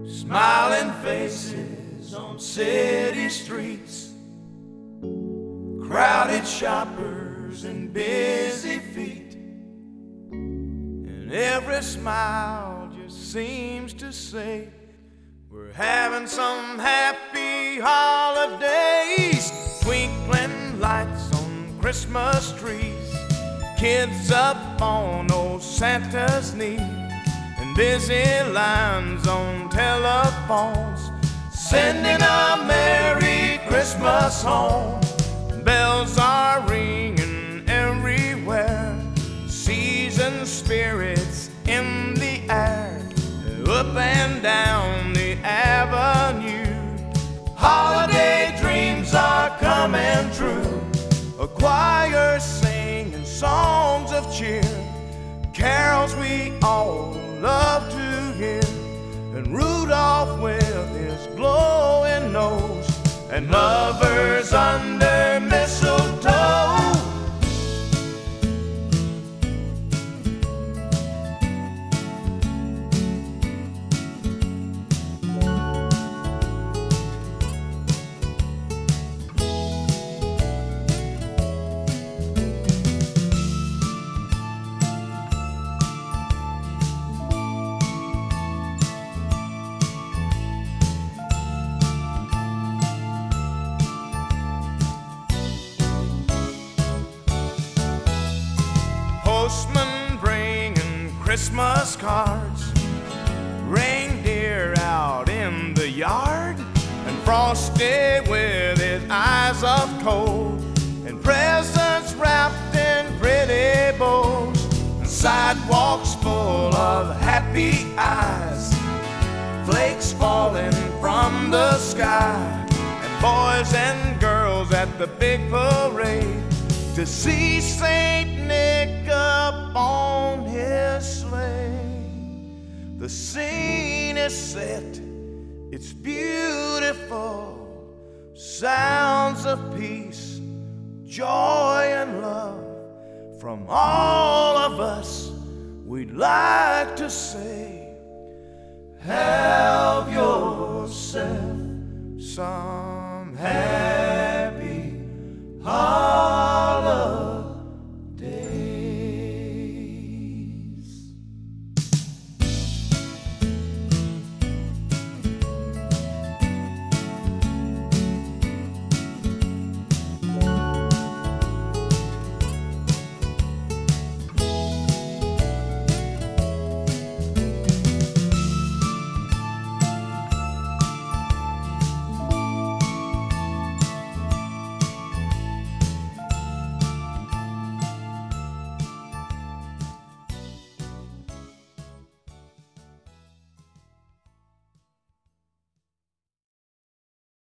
Smiling faces on city streets, crowded shoppers and busy feet, and every smile just seems to say we're having some happy holidays. Twinkling lights on Christmas trees, kids up on old Santa's knee, and busy lines on telephones sending a Merry Christmas home. Bells are ringing everywhere, season spirits in the air, up and down the avenue. Holiday dreams are coming true, a choir singing songs of cheer, carols we all love to hear, and Rudolph with his glowing nose, and lovers under mistletoe. Postman bringing Christmas cards, reindeer out in the yard, and Frosty with his eyes of coal, and presents wrapped in pretty bows, and sidewalks full of happy eyes, flakes falling from the sky, and boys and girls at the big parade to see Saint Nick up on his sleigh. The scene is set, it's beautiful, sounds of peace, joy and love. From all of us, we'd like to say,